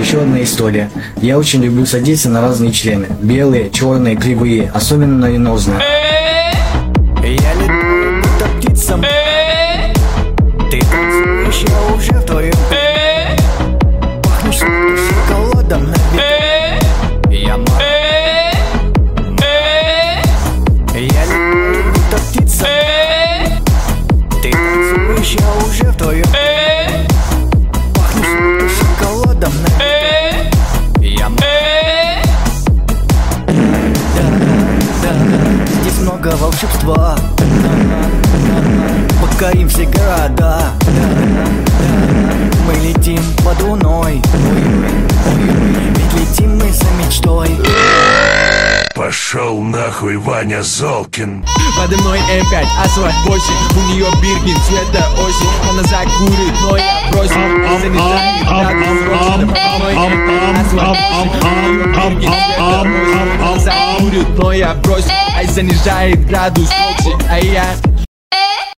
еще одна история. Я очень люблю садиться на разные члены. Белые, черные, кривые, особенно на венозные. Я летаю, будто птица. Ты танцуешь, я уже в твоем. Пахнешь шоколадом на ветру. Я летаю, будто птица. Ты танцуешь, я уже в твоем. Пахнешь шоколадом на ветру. Здесь много волшебства. Покорим все города. Мы летим под луной. Ведь летим мы за мечтой. Пошел нахуй, Ваня Золкин. Подо мной М5, асфальт 8. У нее Биркин, цвета осень. Она закурит, но я просим. Занижает градус срочно. Подо мной М5, асфальт 8. Она закурит, но я просим. Ай, занижает градус срочно. А я